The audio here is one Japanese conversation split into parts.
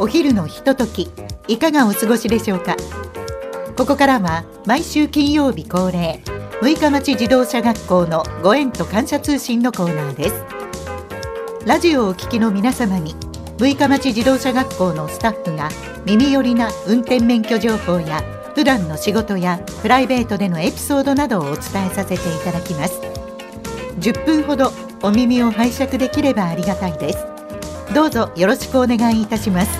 お昼のひととき、いかがお過ごしでしょうか。ここからは毎週金曜日恒例、六日町自動車学校のご縁と感謝通信のコーナーです。ラジオをお聞きの皆様に、六日町自動車学校のスタッフが耳寄りな運転免許情報や普段の仕事やプライベートでのエピソードなどをお伝えさせていただきます。10分ほどお耳を拝借できればありがたいです。どうぞよろしくお願いいたします。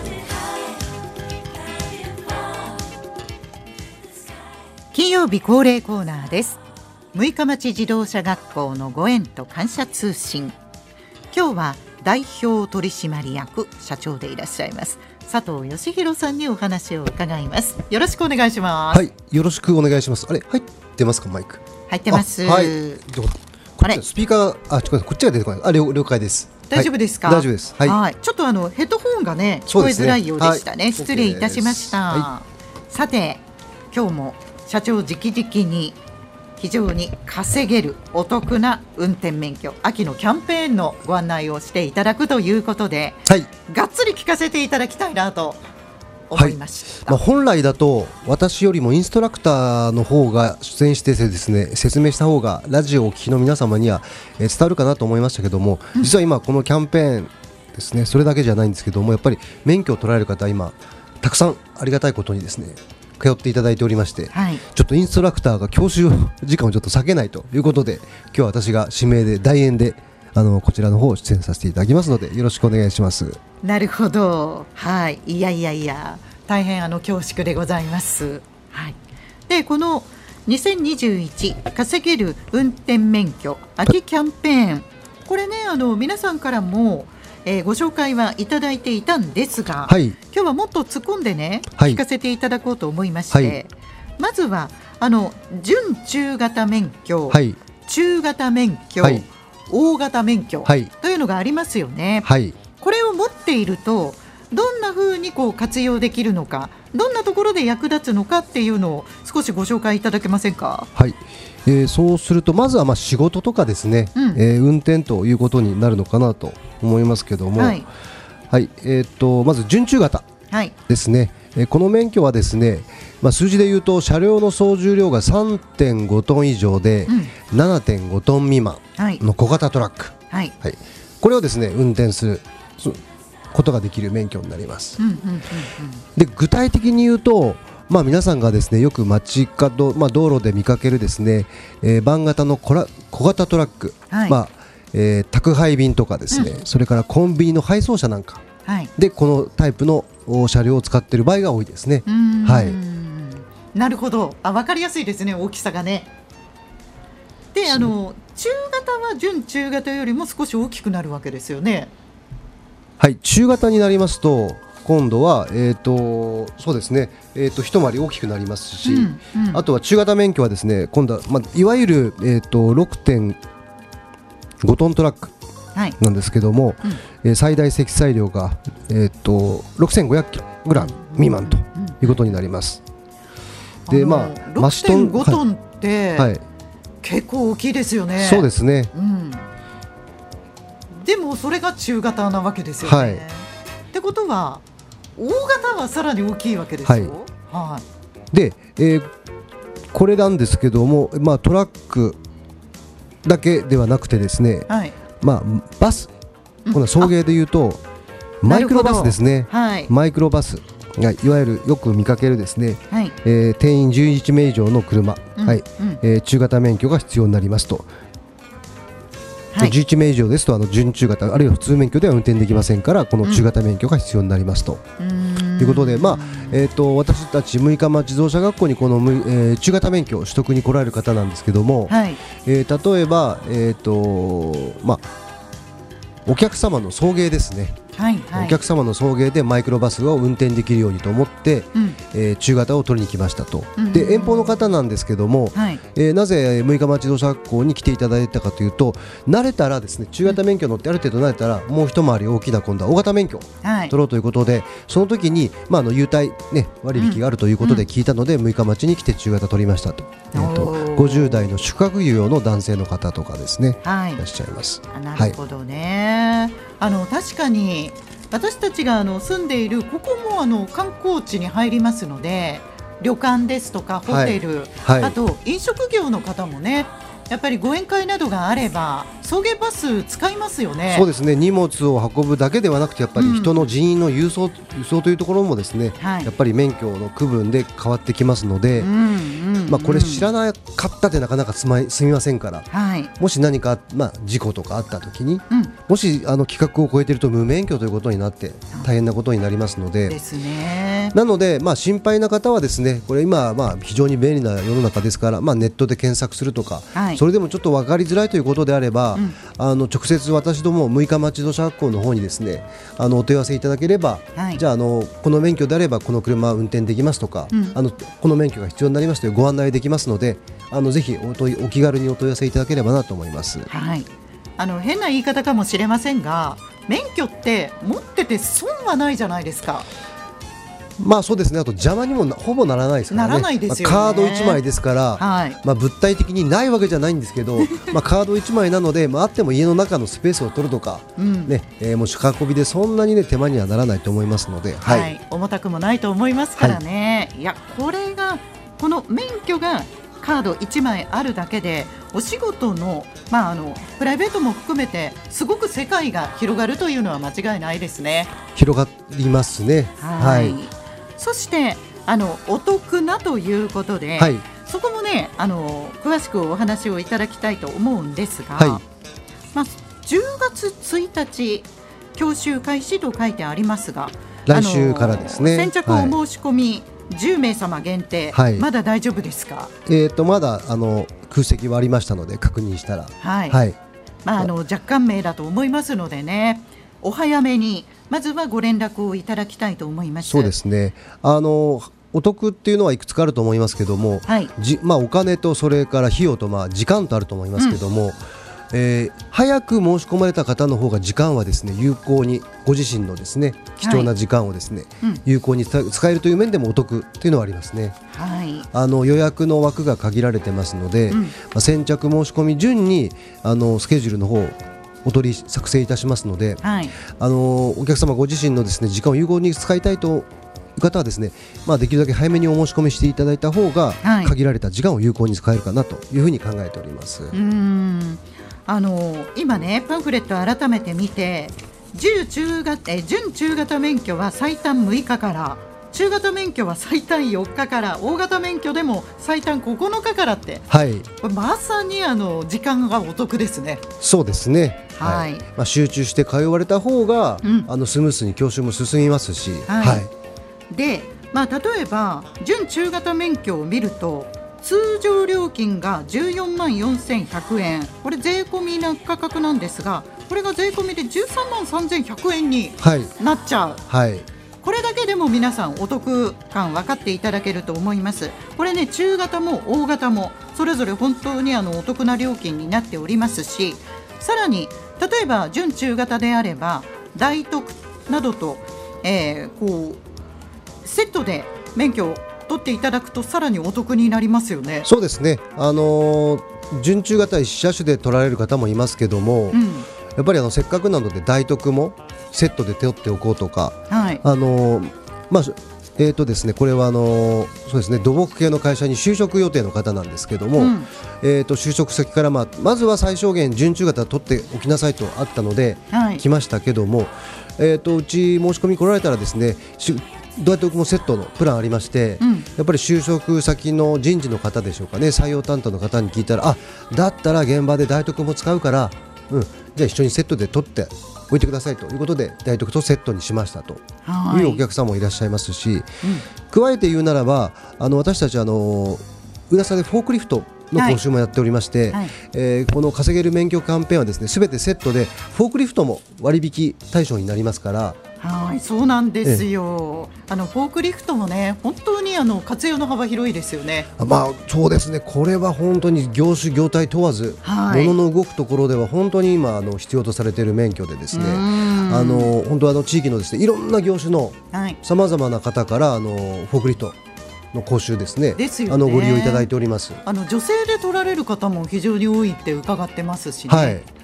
金曜日恒例コーナーです。六日町自動車学校のご縁と感謝通信。今日は代表取締役社長でいらっしゃいます佐藤義弘さんにお話を伺います。よろしくお願いします。 はい、よろしくお願いします。あれ、入ってますか、マイク。 入ってます。 はい、こっちスピーカー、こっちが出てこない。了解です。 大丈夫ですか。 大丈夫です。はい、 ちょっとヘッドホンがね聞こえづらいようでしたね。失礼いたしました。さて、今日も社長直々に非常に稼げるお得な運転免許、秋のキャンペーンのご案内をしていただくということで、がっつり聞かせていただきたいなと思いました。 本来だと私よりもインストラクターの方が出演してですね、説明した方がラジオをお聞きの皆様には伝わるかなと思いましたけども、実は今このキャンペーンですね、それだけじゃないんですけども、やっぱり免許を取られる方は今たくさんありがたいことにですね通っていただいておりまして、ちょっとインストラクターが教習時間をちょっと避けないということで、今日は私が指名で代演でこちらの方を出演させていただきますので、よろしくお願いします。 なるほど、はい、いや大変恐縮でございます。はい、でこの2021稼げる運転免許秋キャンペーン、これね皆さんからもご紹介はいただいていたんですが、今日はもっと突っ込んでね、聞かせていただこうと思いまして、まずは準中型免許、中型免許、大型免許というのがありますよね。これを持っているとどんな風に活用できるのか、どんなところで役立つのかっていうのを少しご紹介いただけませんか。 そうするとまずは仕事とかですね、運転ということになるのかなと思いますけども、まず準中型ですね、この免許はですね、数字で言うと車両の総重量が 3.5 トン以上で、7.5 トン未満の小型トラック、これをですね運転することができる免許になります。で、具体的に言うと、皆さんがですねよく街角、道路で見かけるですね、バン型の小型トラック、宅配便とかですね、それからコンビニの配送車なんか、でこのタイプの車両を使っている場合が多いですね。 なるほど、分かりやすいですね、大きさがね。で中型は準中型よりも少し大きくなるわけですよね。 中型になりますと今度は、そうですね、一回り大きくなりますし、あとは中型免許はですね、今度は、いわゆる、6.5 トントラックなんですけども、最大積載量が、6500キログラム未満ということになります。で、 6.5 トンって、結構大きいですよね。 そうですね、 でもそれが中型なわけですよね。ってことは大型はさらに大きいわけですよ。 で、これなんですけども、トラックだけではなくてですね、バス、この送迎でいうと、マイクロバスですね。マイクロバスがいわゆるよく見かけるですね、定員11名以上の車、中型免許が必要になりますと。11名以上ですと準中型あるいは普通免許では運転できませんから、この中型免許が必要になりますということで、私たち六日町自動車学校にこの、中型免許を取得に来られる方なんですけども、例えば、お客様の送迎ですね、お客様の送迎でマイクロバスを運転できるようにと思って、中型を取りに来ましたと。で、遠方の方なんですけども、なぜ六日町自動車学校に来ていただいたかというと、慣れたらですね、中型免許乗ってある程度慣れたら、もう一回り大きな今度は大型免許を取ろうということで、その時に、優待、割引があるということで聞いたので、六日町に来て中型取りましたと。50代の宿泊業の男性の方とかですね、いらっしゃいます。 なるほどね。確かに私たちが住んでいるここも観光地に入りますので、旅館ですとかホテル、あと飲食業の方もね、やっぱりご宴会などがあれば送迎バス使いますよね。 そうですね、荷物を運ぶだけではなくてやっぱり人の人員の輸送というところもですね、やっぱり免許の区分で変わってきますので、これ知らなかったでなかなか済みませんから、もし何か、事故とかあった時に、もし規格を超えていると無免許ということになって大変なことになりますので、なので、心配な方はですね、これ今、非常に便利な世の中ですから、ネットで検索するとか、それでもちょっと分かりづらいということであれば、直接私ども6日町土砂学校の方にですねお問い合わせいただければ、じゃあこの免許であればこの車運転できますとか、この免許が必要になりますというご案内できますので、ぜひお気軽にお問い合わせいただければなと思います。 変な言い方かもしれませんが、免許って持ってて損はないじゃないですか。 そうですね、あと邪魔にもほぼならないですからね。 ならないですよね。 カード1枚ですから、物体的にないわけじゃないんですけどカード1枚なので、あっても家の中のスペースを取るとか、もう宿運びでそんなに、手間にはならないと思いますので、 重たくもないと思いますからね。いや、この免許がカード1枚あるだけでお仕事の、プライベートも含めてすごく世界が広がるというのは間違いないですね。 広がりますね。 そしてお得なということで、そこもね詳しくお話をいただきたいと思うんですが、10月1日教習開始と書いてありますが、 来週からですね。 先着お申し込み、10名様限定、まだ大丈夫ですか？ まだ空席はありましたので確認したら、 若干名だと思いますのでね、お早めにまずはご連絡をいただきたいと思います。 そうですね、お得っていうのはいくつかあると思いますけども、お金とそれから費用と時間とあると思いますけども、早く申し込まれた方の方が時間はですね有効に、ご自身のですね貴重な時間をですね、有効に使えるという面でもお得というのはありますね。予約の枠が限られてますので、先着申し込み順にスケジュールの方作成いたしますので、お客様ご自身のですね時間を有効に使いたいという方はですね、できるだけ早めにお申し込みしていただいた方が、限られた時間を有効に使えるかなというふうに考えております。 今ねパンフレット改めて見て、準中型免許は最短6日から、中型免許は最短4日から、大型免許でも最短9日からって、これまさに時間がお得ですね。 そうですね、集中して通われた方が、スムースに教習も進みますし、 で、例えば準中型免許を見ると通常料金が14万4100円、これ税込みな価格なんですが、これが税込みで13万3100円になっちゃう、これだけでも皆さんお得感分かっていただけると思います。これね、中型も大型もそれぞれ本当にお得な料金になっておりますし、さらに例えば準中型であれば大特などと、セットで免許を取っていただくとさらにお得になりますよね。 そうですね、準中型1車種で取られる方もいますけども、やっぱりせっかくなので大特もセットで取っておこうとか、ですね、これはそうですね、土木系の会社に就職予定の方なんですけども、就職先からまずは最小限準中型取っておきなさいとあったので、来ましたけども、うち申し込み来られたらですね、どうやって僕もセットのプランありまして、やっぱり就職先の人事の方でしょうかね、採用担当の方に聞いたら、だったら現場で大特も使うから、じゃあ一緒にセットで取っておいてくださいということで大特とセットにしましたというお客さんもいらっしゃいますし、加えて言うならば私たち浦佐でフォークリフトの講習もやっておりまして、この稼げる免許キャンペーンはですね、すべてセットでフォークリフトも割引対象になりますから。 そうなんですよ。フォークリフトもね、本当に活用の幅広いですよね。 そうですね、これは本当に業種業態問わず、物の動くところでは本当に今必要とされている免許でですね、本当地域のですね、いろんな業種のさまざまな方からフォークリフトの講習ですね、ご利用いただいております。 女性で取られる方も非常に多いって伺ってますしね。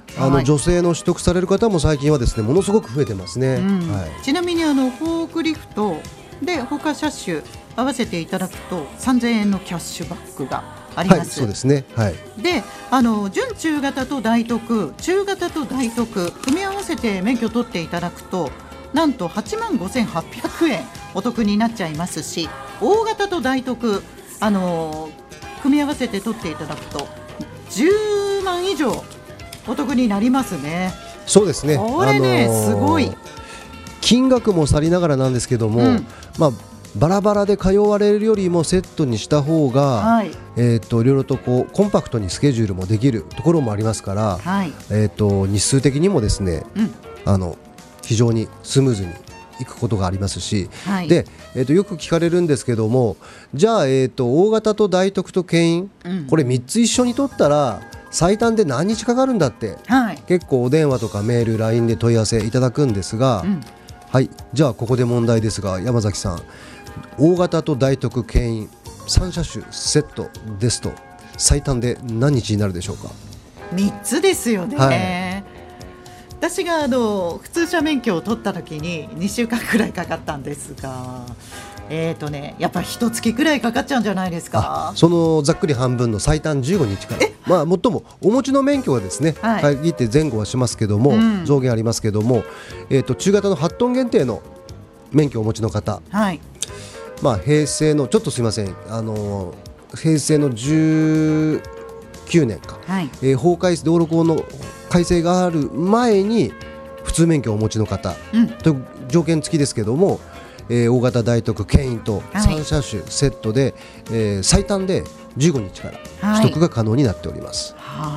女性の取得される方も最近はですねものすごく増えてますね、 ちなみにフォークリフトで他車種合わせていただくと3000円のキャッシュバックがあります。 そうですね、 で準中型と大特、中型と大特組み合わせて免許取っていただくとなんと85,800円お得になっちゃいますし、大型と大特組み合わせて取っていただくと10万以上お得になりますね。 そうですね、 これね、すごい金額もさりながらなんですけども、バラバラで通われるよりもセットにした方が、いろいろとコンパクトにスケジュールもできるところもありますから、日数的にもですね、非常にスムーズにいくことがありますし、でよく聞かれるんですけども、じゃあ、大型と大特と牽引、これ3つ一緒に取ったら最短で何日かかるんだって、結構お電話とかメール LINE で問い合わせいただくんですが、じゃあここで問題ですが、山崎さん、大型と大特牽引3車種セットですと最短で何日になるでしょうか。 3つですよね、私が普通車免許を取った時に2週間くらいかかったんですが、やっぱり1月くらいかかっちゃうんじゃないですか。 そのざっくり半分の最短15日から、もっともお持ちの免許はですね、限って前後はしますけども、上限ありますけども、中型の8トン限定の免許をお持ちの方、平成のちょっとすいません、平成の19年か、法改正道路法の改正がある前に普通免許をお持ちの方、という条件付きですけども、大型大特牽引と3車種セットで、最短で15日から取得が可能になっております。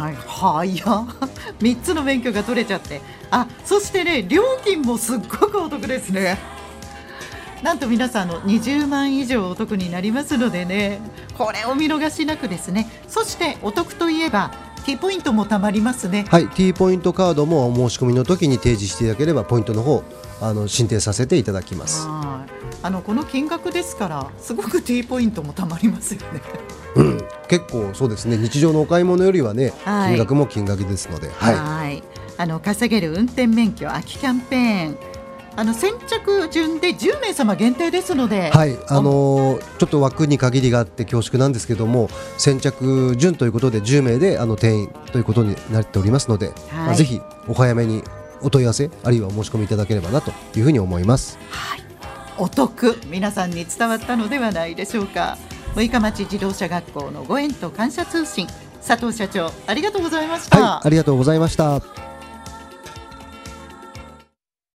3つの免許が取れちゃって、そしてね、料金もすっごくお得ですね。なんと皆さん20万以上お得になりますのでね、これを見逃しなくですね。そしてお得といえば T ポイントもたまりますね。 T ポイントカードもお申し込みの時に提示していただければポイントの方申請させていただきます。 この金額ですからすごく T ポイントもたまりますよね。 結構そうですね、日常のお買い物よりはね、金額も金額ですので、 稼げる運転免許秋キャンペーン、先着順で10名様限定ですので、 ちょっと枠に限りがあって恐縮なんですけども、先着順ということで10名で定員ということになっておりますので、ぜひお早めにお問い合わせあるいはお申し込みいただければなというふうに思います。 お得、皆さんに伝わったのではないでしょうか。六日町自動車学校のご縁と感謝通信、佐藤社長、ありがとうございました。 ありがとうございました。